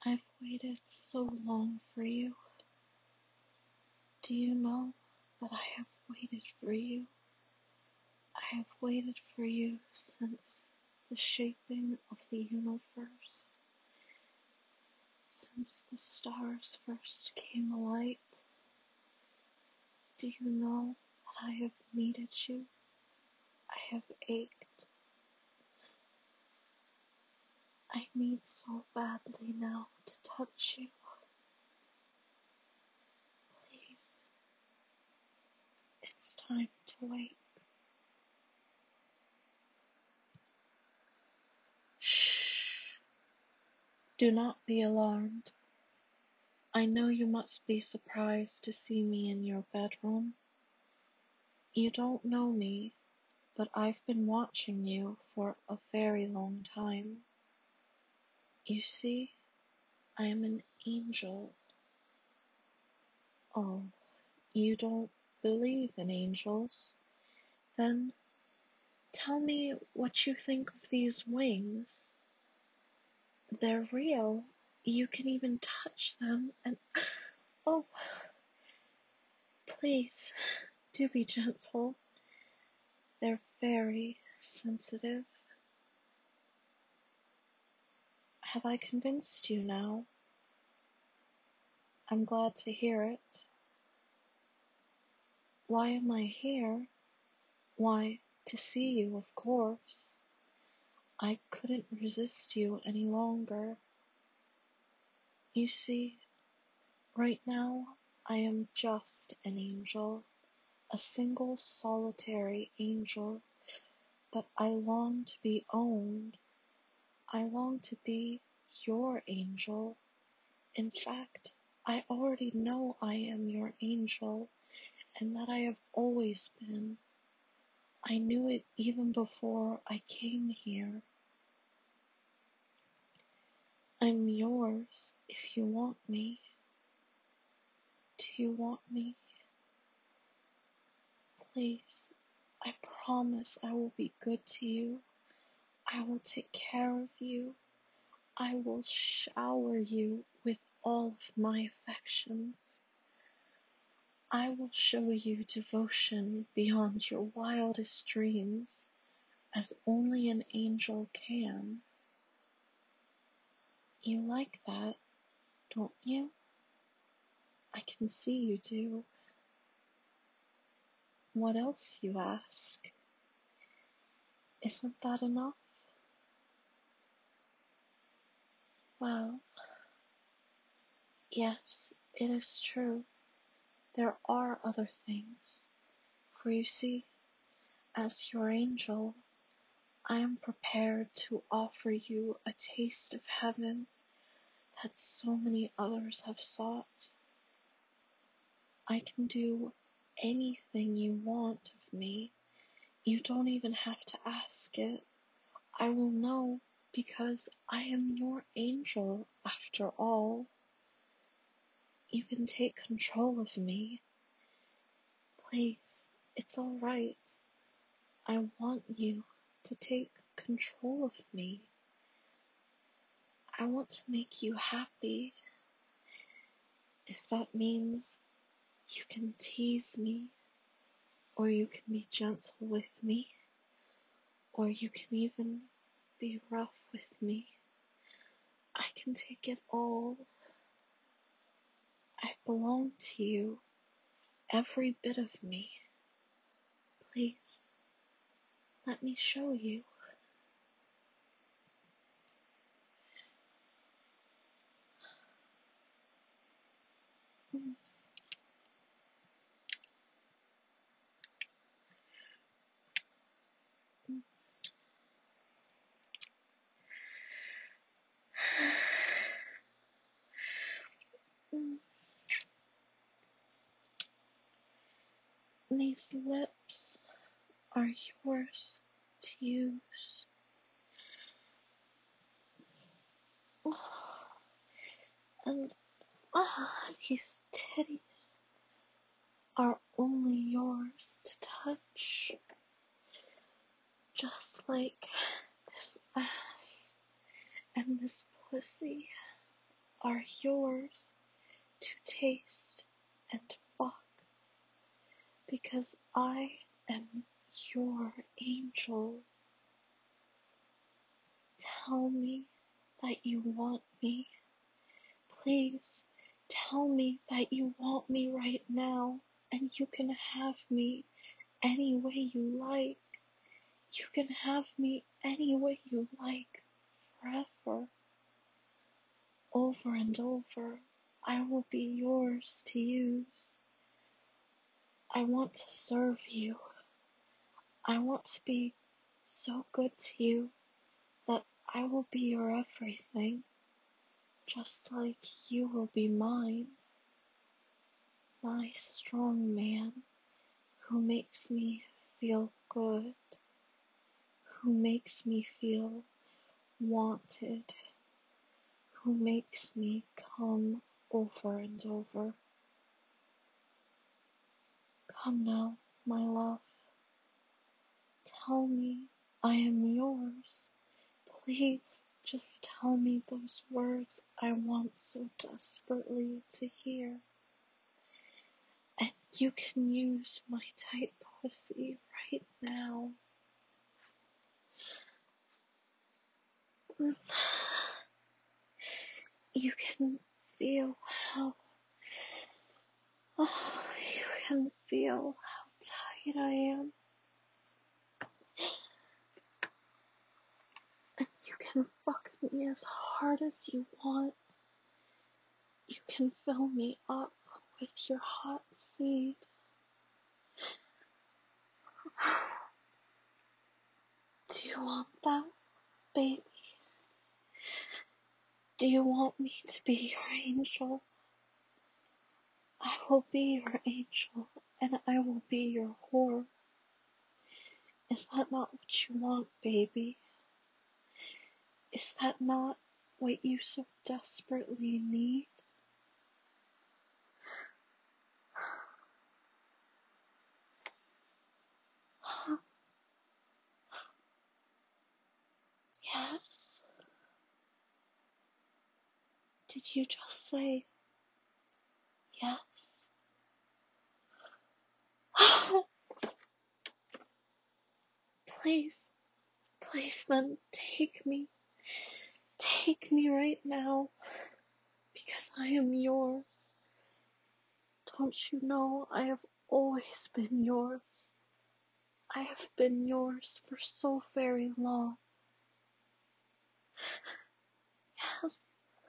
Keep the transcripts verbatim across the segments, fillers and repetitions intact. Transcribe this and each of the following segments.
I've waited so long for you. Do you know that I have waited for you? I have waited for you since the shaping of the universe, since the stars first came alight. Do you know that I have needed you? I have ached. I need so badly now to touch you. Please, it's time to wake. Shh. Do not be alarmed. I know you must be surprised to see me in your bedroom. You don't know me, but I've been watching you for a very long time. You see, I am an angel. Oh, you don't believe in angels? Then tell me what you think of these wings. They're real. You can even touch them and... Oh, please, do be gentle. They're very sensitive. Have I convinced you now? I'm glad to hear it. Why am I here? Why, to see you, of course. I couldn't resist you any longer. You see, right now, I am just an angel, a single solitary angel, but I long to be owned. I long to be your angel. In fact, I already know I am your angel, and that I have always been. I knew it even before I came here. I'm yours if you want me. Do you want me? Please, I promise I will be good to you. I will take care of you. I will shower you with all of my affections. I will show you devotion beyond your wildest dreams, as only an angel can. You like that, don't you? I can see you do. What else, you ask? Isn't that enough? Well, yes, it is true. There are other things. For you see, as your angel, I am prepared to offer you a taste of heaven that so many others have sought. I can do anything you want of me. You don't even have to ask it. I will know because I am your angel after all. You can take control of me. Please, it's all right. I want you to take control of me. I want to make you happy. If that means you can tease me, or you can be gentle with me, or you can even be rough with me, I can take it all. I belong to you, every bit of me. Please, let me show you. These lips are yours to use. And ah, these titties are only yours to touch. Just like this ass and this pussy are yours to taste and fuck, because I am your angel. Tell me that you want me. Please tell me that you want me right now, and you can have me any way you like. You can have me any way you like, forever. Over and over, I will be yours to use. I want to serve you. I want to be so good to you that I will be your everything, just like you will be mine. My strong man, who makes me feel good, who makes me feel wanted, who makes me come over and over. Come now, my love. Tell me I am yours. Please just tell me those words I want so desperately to hear. And you can use my tight pussy right now. You can feel how, oh, you can feel how tight I am. And you can fuck me as hard as you want. You can fill me up with your hot seed. Do you want that, baby? Do you want me to be your angel? I will be your angel, and I will be your whore. Is that not what you want, baby? Is that not what you so desperately need? Huh? Yes? Did you just say yes? Please, please then take me. Take me right now, because I am yours. Don't you know I have always been yours? I have been yours for so very long. Yes.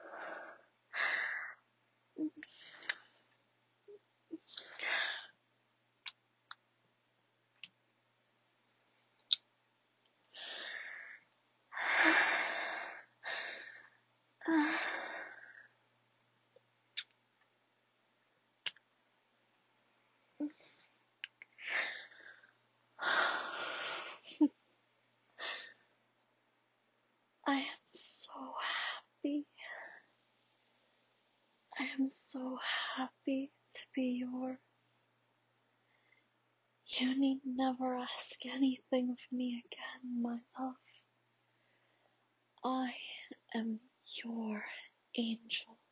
I am so happy. I am so happy to be yours. You need never ask anything of me again, my love. I am your angel.